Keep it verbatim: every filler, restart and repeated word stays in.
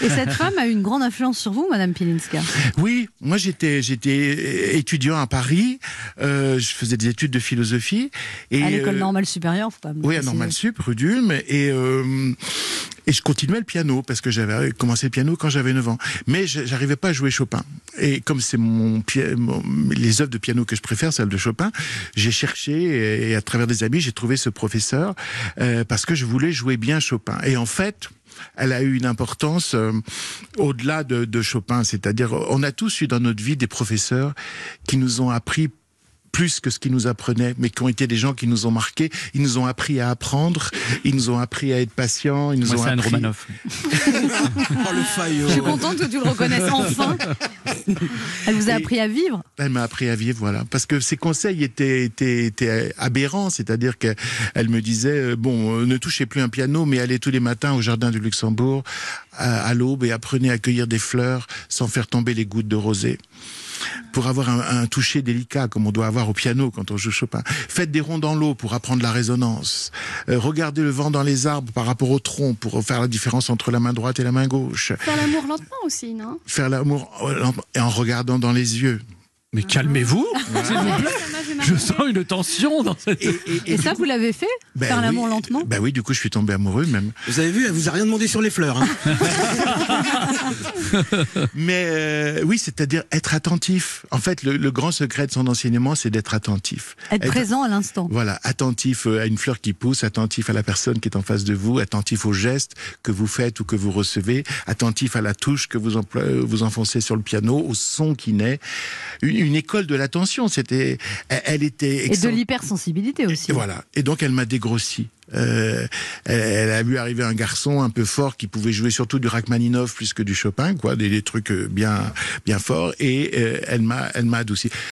Et cette femme a eu une grande influence sur vous, Madame Pilinska? Oui, moi j'étais j'étais étudiant à Paris, euh, je faisais des études de philosophie. Et, à l'école euh, normale supérieure, faut pas me Oui, à Normale Sup, rue d'Ulm, et, euh, et je continuais le piano, parce que j'avais commencé le piano quand j'avais neuf ans. Mais j'arrivais pas à jouer Chopin. Et comme c'est mon, mon les œuvres de piano que je préfère, celles de Chopin, j'ai cherché, et, et à travers des amis, j'ai trouvé ce professeur, euh, parce que je voulais jouer bien Chopin. Et en fait, elle a eu une importance euh, au-delà de, de Chopin. C'est-à-dire, on a tous eu dans notre vie des professeurs qui nous ont appris plus que ce qu'ils nous apprenaient, mais qui ont été des gens qui nous ont marqués. Ils nous ont appris à apprendre, ils nous ont appris à être patients, ils nous Moi, ont c'est Anne appris... Romanoff. Oh, le faillot. Je suis contente que tu le reconnaisses enfin. Elle vous a Et appris à vivre. Elle m'a appris à vivre, voilà. Parce que ses conseils étaient, étaient, étaient aberrants, c'est-à-dire qu'elle me disait, bon, ne touchez plus un piano, mais allez tous les matins au jardin du Luxembourg, à, à l'aube, et apprenez à cueillir des fleurs sans faire tomber les gouttes de rosée. Pour avoir un, un toucher délicat, comme on doit avoir au piano quand on joue Chopin. Faites des ronds dans l'eau pour apprendre la résonance. Euh, regardez le vent dans les arbres par rapport au tronc pour faire la différence entre la main droite et la main gauche. Faire l'amour lentement aussi, non? Faire l'amour en, en regardant dans les yeux. Mais calmez-vous, Voilà. s'il vous plaît. Je sens une tension dans cette... Et, et, Et ça, vous l'avez fait? ben Faire oui, l'amour lentement? Ben oui, du coup, je suis tombé amoureux même. Vous avez vu, elle vous a rien demandé sur les fleurs. Hein. Mais euh, oui, c'est-à-dire être attentif. En fait, le, le grand secret de son enseignement, c'est d'être attentif. Être, être présent à l'instant. Voilà, attentif à une fleur qui pousse, attentif à la personne qui est en face de vous, attentif aux gestes que vous faites ou que vous recevez, attentif à la touche que vous, vous enfoncez sur le piano, au son qui naît. Une, une école de l'attention, c'était... Elle, elle était... Et de l'hypersensibilité aussi. Et voilà. Et donc, elle m'a dégrossi. Euh, elle, elle a vu arriver un garçon un peu fort qui pouvait jouer surtout du Rachmaninov plus que du Chopin, quoi, des, des trucs bien, bien forts. Et euh, elle m'a, elle m'a adouci.